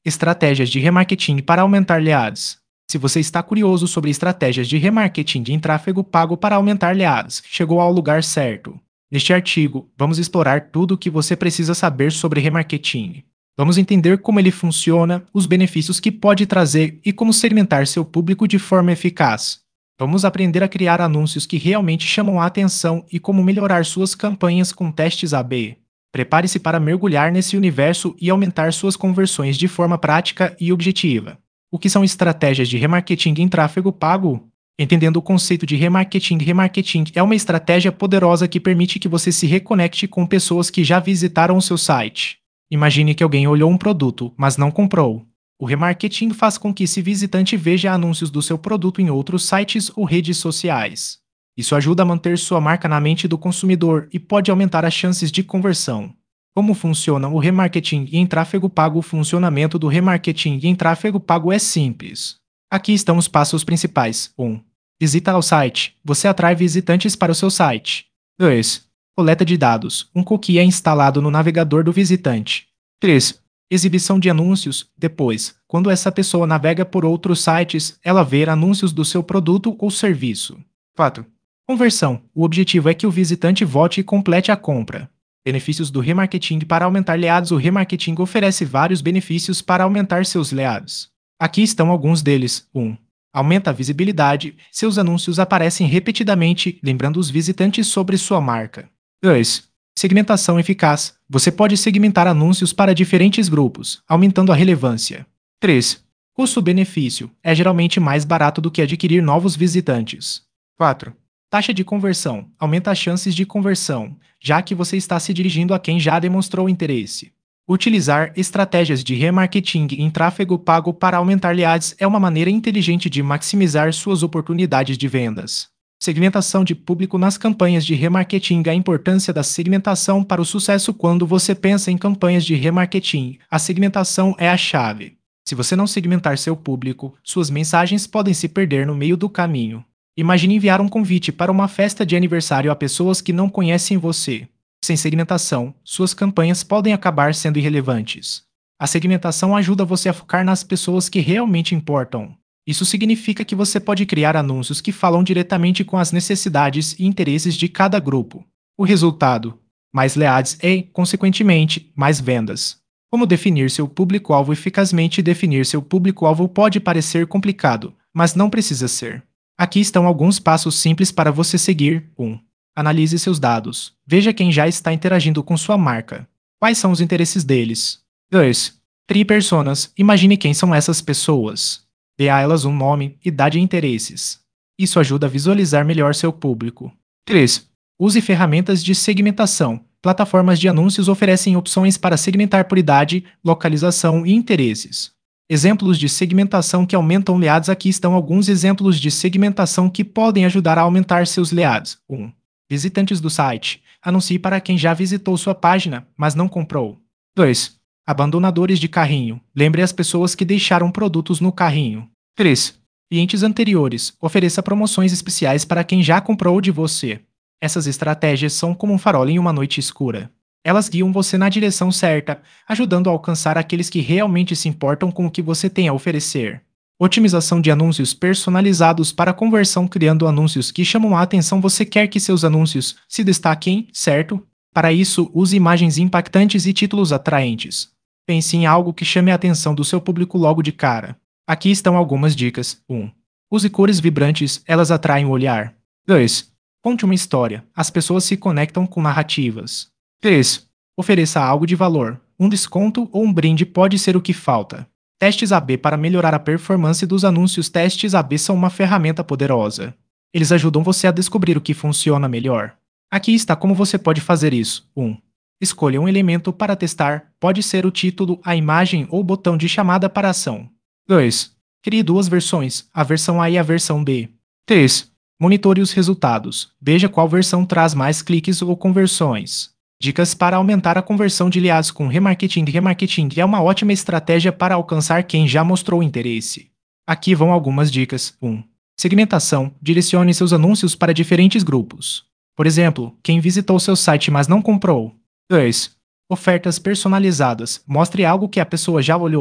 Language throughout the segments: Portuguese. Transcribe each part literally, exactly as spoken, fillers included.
Estratégias de remarketing para aumentar leads. Se você está curioso sobre estratégias de remarketing em tráfego pago para aumentar leads, chegou ao lugar certo. Neste artigo, vamos explorar tudo o que você precisa saber sobre remarketing. Vamos entender como ele funciona, os benefícios que pode trazer e como segmentar seu público de forma eficaz. Vamos aprender a criar anúncios que realmente chamam a atenção e como melhorar suas campanhas com testes A B. Prepare-se para mergulhar nesse universo e aumentar suas conversões de forma prática e objetiva. O que são estratégias de remarketing em tráfego pago? Entendendo o conceito de remarketing, remarketing é uma estratégia poderosa que permite que você se reconecte com pessoas que já visitaram o seu site. Imagine que alguém olhou um produto, mas não comprou. O remarketing faz com que esse visitante veja anúncios do seu produto em outros sites ou redes sociais. Isso ajuda a manter sua marca na mente do consumidor e pode aumentar as chances de conversão. Como funciona o remarketing em tráfego pago? O funcionamento do remarketing em tráfego pago é simples. Aqui estão os passos principais. um. Visita ao site. Você atrai visitantes para o seu site. dois. Coleta de dados. Um cookie é instalado no navegador do visitante. três. Exibição de anúncios. Depois, quando essa pessoa navega por outros sites, ela vê anúncios do seu produto ou serviço. quatro. Conversão. O objetivo é que o visitante volte e complete a compra. Benefícios do remarketing para aumentar leads. O remarketing oferece vários benefícios para aumentar seus leads. Aqui estão alguns deles. um. Aumenta a visibilidade. Seus anúncios aparecem repetidamente, lembrando os visitantes sobre sua marca. dois. Segmentação eficaz. Você pode segmentar anúncios para diferentes grupos, aumentando a relevância. três. Custo-benefício. É geralmente mais barato do que adquirir novos visitantes. quatro. Taxa de conversão. Aumenta as chances de conversão, já que você está se dirigindo a quem já demonstrou interesse. Utilizar estratégias de remarketing em tráfego pago para aumentar leads é uma maneira inteligente de maximizar suas oportunidades de vendas. Segmentação de público nas campanhas de remarketing. A importância da segmentação para o sucesso. Quando você pensa em campanhas de remarketing, a segmentação é a chave. Se você não segmentar seu público, suas mensagens podem se perder no meio do caminho. Imagine enviar um convite para uma festa de aniversário a pessoas que não conhecem você. Sem segmentação, suas campanhas podem acabar sendo irrelevantes. A segmentação ajuda você a focar nas pessoas que realmente importam. Isso significa que você pode criar anúncios que falam diretamente com as necessidades e interesses de cada grupo. O resultado: mais leads e, consequentemente, mais vendas. Como definir seu público-alvo eficazmente? Definir seu público-alvo pode parecer complicado, mas não precisa ser. Aqui estão alguns passos simples para você seguir. um. Analise seus dados. Veja quem já está interagindo com sua marca. Quais são os interesses deles? dois. Crie personas. Imagine quem são essas pessoas. Dê a elas um nome, idade e interesses. Isso ajuda a visualizar melhor seu público. três. Use ferramentas de segmentação. Plataformas de anúncios oferecem opções para segmentar por idade, localização e interesses. Exemplos de segmentação que aumentam leads. Aqui estão alguns exemplos de segmentação que podem ajudar a aumentar seus leads. um. Visitantes do site. Anuncie para quem já visitou sua página, mas não comprou. dois. Abandonadores de carrinho. Lembre as pessoas que deixaram produtos no carrinho. três. Clientes anteriores. Ofereça promoções especiais para quem já comprou de você. Essas estratégias são como um farol em uma noite escura. Elas guiam você na direção certa, ajudando a alcançar aqueles que realmente se importam com o que você tem a oferecer. Otimização de anúncios personalizados para conversão. Criando anúncios que chamam a atenção. Você quer que seus anúncios se destaquem, certo? Para isso, use imagens impactantes e títulos atraentes. Pense em algo que chame a atenção do seu público logo de cara. Aqui estão algumas dicas. um. Use cores vibrantes, elas atraem o olhar. dois. Conte uma história, as pessoas se conectam com narrativas. três. Ofereça algo de valor. Um desconto ou um brinde pode ser o que falta. Testes A B para melhorar a performance dos anúncios. Testes A B são uma ferramenta poderosa. Eles ajudam você a descobrir o que funciona melhor. Aqui está como você pode fazer isso. um. Escolha um elemento para testar. Pode ser o título, a imagem ou o botão de chamada para ação. dois. Crie duas versões, a versão A e a versão B. três. Monitore os resultados. Veja qual versão traz mais cliques ou conversões. Dicas para aumentar a conversão de leads com remarketing. Remarketing é uma ótima estratégia para alcançar quem já mostrou interesse. Aqui vão algumas dicas. um. Segmentação. Direcione seus anúncios para diferentes grupos. Por exemplo, quem visitou seu site mas não comprou. dois. Ofertas personalizadas. Mostre algo que a pessoa já olhou.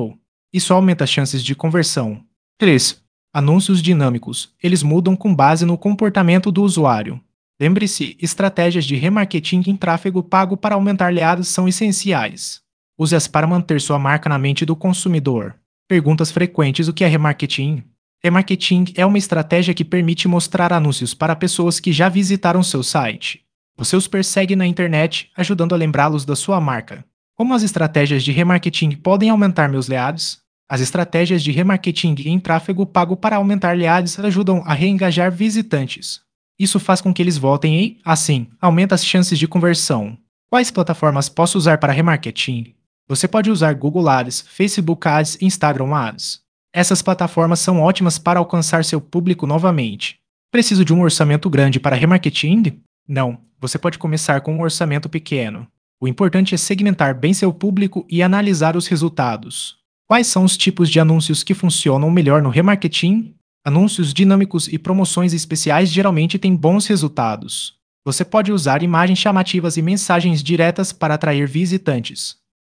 Isso aumenta as chances de conversão. três. Anúncios dinâmicos. Eles mudam com base no comportamento do usuário. Lembre-se, estratégias de remarketing em tráfego pago para aumentar leads são essenciais. Use-as para manter sua marca na mente do consumidor. Perguntas frequentes: o que é remarketing? Remarketing é uma estratégia que permite mostrar anúncios para pessoas que já visitaram seu site. Você os persegue na internet, ajudando a lembrá-los da sua marca. Como as estratégias de remarketing podem aumentar meus leads? As estratégias de remarketing em tráfego pago para aumentar leads ajudam a reengajar visitantes. Isso faz com que eles voltem e, assim, aumenta as chances de conversão. Quais plataformas posso usar para remarketing? Você pode usar Google Ads, Facebook Ads e Instagram Ads. Essas plataformas são ótimas para alcançar seu público novamente. Preciso de um orçamento grande para remarketing? Não, você pode começar com um orçamento pequeno. O importante é segmentar bem seu público e analisar os resultados. Quais são os tipos de anúncios que funcionam melhor no remarketing? Anúncios dinâmicos e promoções especiais geralmente têm bons resultados. Você pode usar imagens chamativas e mensagens diretas para atrair visitantes.